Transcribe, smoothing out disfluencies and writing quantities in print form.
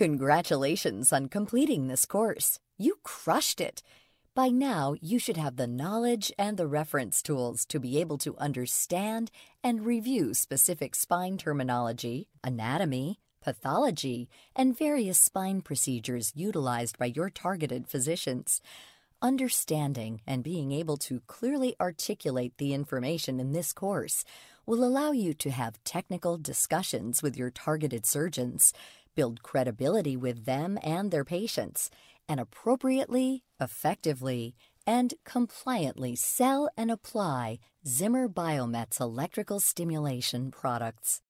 Congratulations on completing this course. You crushed it. By now, you should have the knowledge and the reference tools to be able to understand and review specific spine terminology, anatomy, pathology, and various spine procedures utilized by your targeted physicians. Understanding and being able to clearly articulate the information in this course will allow you to have technical discussions with your targeted surgeons, build credibility with them and their patients, and appropriately, effectively, and compliantly sell and apply Zimmer Biomet's electrical stimulation products.